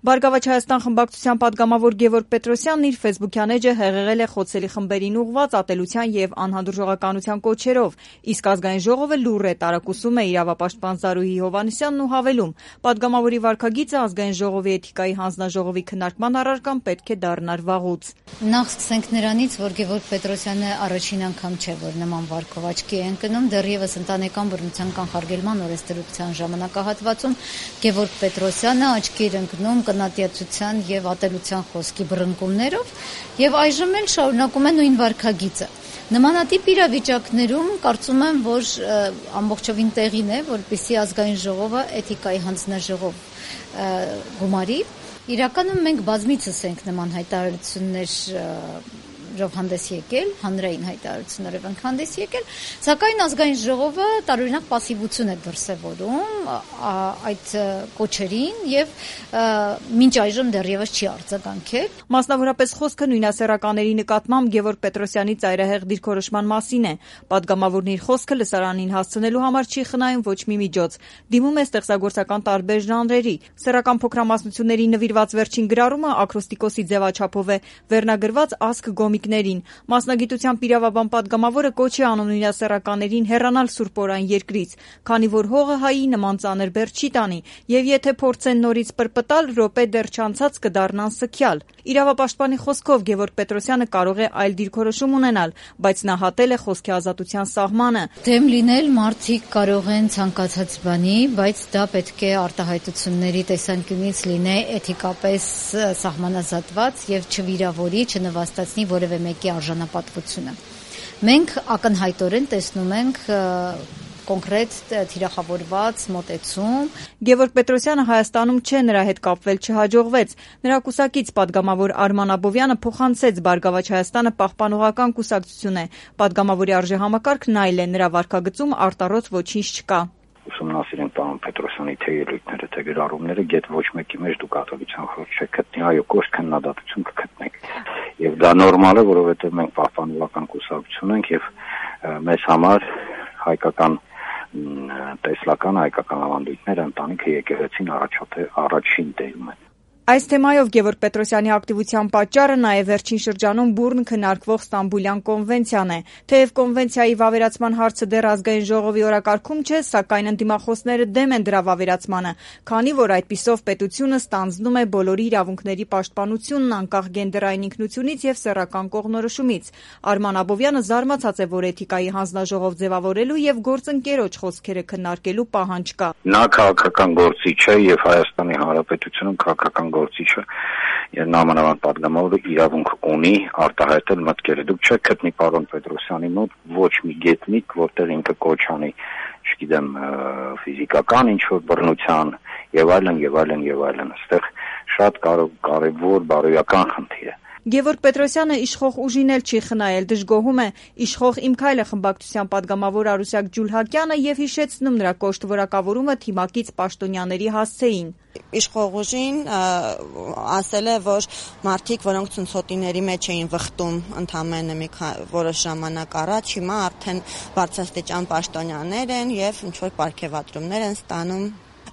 Բարգավաճ Հայաստան խմբակցության պատգամավոր Գևորգ Պետրոսյանն իր ֆեյսբուքյան էջը հեղեղել է խոցելի խմբերին ուղղված ատելության եւ անհանդուրժողականության կոչերով, իսկ ազգային ժողովը լուռ է, տարակուսում է իրավապաշտպան Զարուհի Հովհաննիսյանն ու հավելում. Պատգամավորի վարքագիծը ազգային ժողովի էթիկայի հանձնաժողովի քննարկման առարկան պետք է դառնար վաղուց։ Նախ սկսենք նրանից, որ Գևորգ Պետրոսյանը առաջին անգամ չէ, որ նման վարքով աչքի է ընկնում, դեռևս ընտանեկան բռնության կանխարգելման օրենսդրության ժամանակահատվածում Գևորգ Պետրոսյանը աչքի էր ընկնում կնատիացության եւ ատելության խոսքի բռնկումներով եւ այժմ էլ շարունակում է նույն վարքագիծը։ Նմանատիպ իրավիճակներում կարծում եմ, որ ամբողջովին տեղին է, որպեսզի ազգային ժողովը էթիկայի հանձնաժողով գումարի։ Իրականում մենք բազմիցս ենք նման հայտարարություններ հանդես եկել, հանրային հայտարարություններով ենք հանդես եկել, սակայն ազգային ժողովը տարօրինակ պասիվություն է դրսևորում այդ կոչերին եւ մինչ այժմ դեռևս չի արձագանքել։ Մասնավորապես խոսքը նույնասեռականների նկատմամբ Գևորգ Պետրոսյանի ծայրահեղ դիրքորոշման մասին է։ Պատգամավորն իր խոսքը լսարանին հասցնելու համար չի խնայում ոչ մի միջոց։ Դիմում է ստեղծագործական տարբեր ժանրերի։ Սեռական փոքրամասնությունների նվիրված վերջին գրառումը ակրոստիկոսի ձևաչափով է վերնագրված Ասք գոմիկներին։ Մասնագիտությամբ իրավաբան պատգամավորը կոչ է անում նույնասեռականներին հեռանալ սուրբորային երկրից, քանի որ հողը հայի նման ծանր բեռ չի տանի, եւ եթե փորձեն նորից պրպտալ, րոպե դեռ չանցած կդառնան սքյալ։ Իրավապաշտպանի խոսքով Գևորգ Պետրոսյանը կարող է այլ դիրքորոշում ունենալ, բայց նա հատել է խոսքի ազատության սահմանը։ Դեմ լինել մարդիկ կարող են ցանկացած բանի, բայց դա պետք է արտահայտությունների տեսանկյունից լինի էթիկապես սահմանազատված եւ չվիրավորի, չնվաստացնի որևէ մեկի արժանապատվությունը։ Մենք ակնհայտորեն տեսնում ենք կոնկրետ թիրախավորված մոտեցում։ Գևորգ Պետրոսյանը Հայաստանում չէ, նրա հետ կապվել չհաջողվեց։ Նրա կուսակից պատգամավոր Արման Աբովյանը փոխանցեց Բարգավաճ Հայաստանը պահպանողական կուսակցություն է։ Պատգամավորի արժեհամակարգն այլ է, նրա վարքագծում արտառոց ոչինչ չկա։ Ուսումնասիրենք պարոն Պետրոսյանի թե ելույթները, թե գրառումները, գետ ոչ մեկի մեջ դուք ատելության խորհուրդ չեք գտնի, այո, կոշտ քննադատություն կգտնեք։ Եվ դա նորմալ է, որովհետև մենք պահպանողական կուսակցություն ենք եւ մեզ համար հայկական տեսլական հայկական ավանդույթները ընտանիքը եկեղեցին առաջին տեղում են։ Այս թեմայով Գևորգ Պետրոսյանի ակտիվության պատճառը նաև վերջին շրջանում բուռն քննարկվող Ստամբուլյան կոնվենցիան է։ Թեև կոնվենցիայի վավերացման հարցը դեռ ազգային ժողովի օրակարգում չէ, սակայն ընդդիմախոսները դեմ են դրա վավերացմանը, քանի որ այդպիսով պետությունը ստանձնում է բոլորի իրավունքների պաշտպանությունն անկախ գենդերային ինքնությունից եւ սեռական կողմնորոշումից։ Արման Աբովյանը զարմացած է, որ էթիկայի հանձնաժողով ձևավորելու եւ գործընկերոջ խոսքերը քննարկելու պահանջ կա։ Նա քաղաքական գործիչ է եւ Հայաստանի Հանրապետությունում քաղաքական գործիչը եւ նամանավան պատգամավորը իրավունք ունի արտահայտել մտքերը։ Դուք չեք գտնի պարոն Պետրոսյանի մոտ ոչ մի գետնիկ, որտեղ ինքը կոչ անի, չգիտեմ, ֆիզիկական ինչ որ բռնության եւ այլն, այստեղ շատ կարևոր բարոյական խնդիր է։ Գևորգ Պետրոսյանը իշխող ուժին էլ չի խնայել, դժգոհում է իշխող «Իմ քայլը» խմբակցության պատգամավոր Արուսյակ Ջուլհակյանը եւ հիշեցնում նրա կոշտ որակավորումը թիմակից պաշտոնյաների հասցեին։ Իշխող ուժին ասել է, որ մարդիկ, որոնք ցնցոտիների մեջ էին վխտում ընդամենը որոշ ժամանակ առաջ, հիմա արդեն բարձրաստիճան պաշտոնյաներ են եւ ինչ որ պարգևատրումներ են ստանում։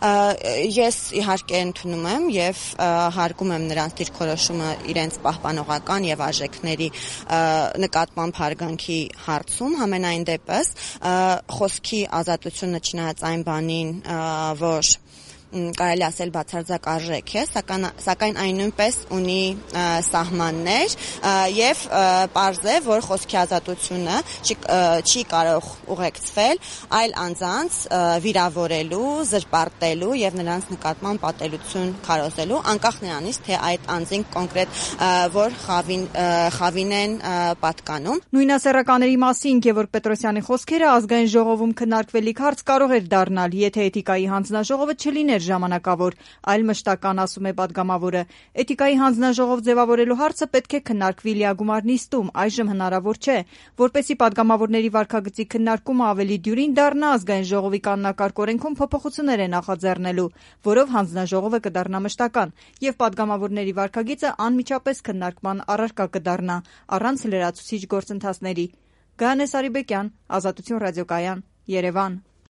Ես իհարկե ընդունում եմ եւ հարգում եմ նրանց դիրքորոշումը իրենց պահպանողական եւ արժեքների նկատմամբ հարգանքի հարցում, համենայն դեպս խոսքի ազատությունը չնայած այն բանին, որ կարելի ասել բացարձակ արժեք է, սակայն այն նույնպես ունի սահմաններ եւ պարզ է, որ խոսքի ազատությունը չի կարող ուղեկցվել այլ անձանց վիրավորելու, զրպարտելու եւ նրանց նկատմամբ պատելություն քարոզելու, անկախ նրանից, թե այդ անձին կոնկրետ որ խավին են պատկանում։ Նույնասեռականների մասին Գևորգ Պետրոսյանի խոսքերը ազգային ժողովում քննարկվելիք հարց կարող էր դառնալ, եթե էթիկայի հանձնաժողովը չլիներ ժամանակավոր, այլ մշտական, ասում է պատգամավորը։ Էթիկայի հանձնաժողով ձևավորելու հարցը պետք է քննարկվի լիագումար նիստում, այժմ հնարավոր չէ, որպեսզի պատգամավորների վարքագծի քննարկումը ավելի դյուրին դառնա, ազգային ժողովի կանոնակարգ օրենքում փոփոխություններ է նախաձեռնելու, որով հանձնաժողովը կդառնա մշտական, եւ պատգամավորների վարքագիծը անմիջապես քննարկման առարկա կդառնա, առանց լրացուցիչ գործընթացների։ Գայանե Սարիբեկյան, Ազատություն ռադիոկայան, Երևան։